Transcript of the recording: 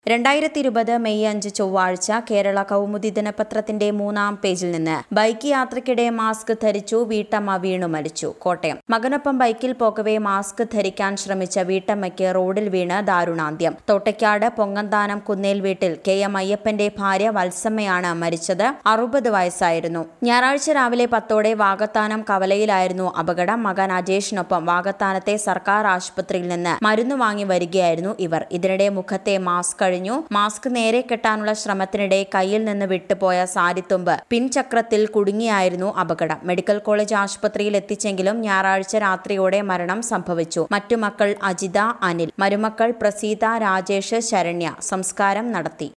2020 May 5 ചൊവ്വാഴ്ച കേരള കൗമുദി ദിനപത്രത്തിന്റെ 3-ാം പേജിൽ നിന്ന് ബൈക്ക് യാത്രയ്ക്കിടെ മാസ്ക് ധരിച്ചു വീട്ടമ്മ വീണു മരിച്ചു. കോട്ടയം. മകനൊപ്പം ബൈക്കിൽ പോകവെ മാസ്ക് ധരിക്കാൻ ശ്രമിച്ച വീട്ടമ്മയ്ക്ക് റോഡിൽ വീണ് ദാരുണാന്ത്യം. തോട്ടയ്ക്കാട് പൊങ്ങന്താനം കുന്നേൽ വീട്ടിൽ KM അയ്യപ്പന്റെ ഭാര്യ വത്സമ്മയാണ് മരിച്ചത്. 60 വയസ്സായിരുന്നു. ഞായറാഴ്ച രാവിലെ 10ഓടെ വാകത്താനം കവലയിലായിരുന്നു അപകടം. മകൻ അജേഷിനൊപ്പം വാകത്താനത്തെ സർക്കാർ ആശുപത്രിയിൽ നിന്ന് മരുന്ന് വാങ്ങി വരികയായിരുന്നു ഇവർ. ഇതിനിടെ മുഖത്തെ മാസ്ക് നേരെ കെട്ടാനുള്ള ശ്രമത്തിനിടെ കയ്യിൽ നിന്ന് വിട്ടുപോയ സാരിത്തുമ്പ് പിൻചക്രത്തിൽ കുടുങ്ങിയായിരുന്നു അപകടം. മെഡിക്കൽ കോളേജ് ആശുപത്രിയിൽ എത്തിച്ചെങ്കിലും ഞായറാഴ്ച രാത്രിയോടെ മരണം സംഭവിച്ചു. മറ്റു മക്കൾ അജിത, അനിൽ, മരുമക്കൾ പ്രസീത, രാജേഷ്, ശരണ്യ. സംസ്കാരം നടത്തി.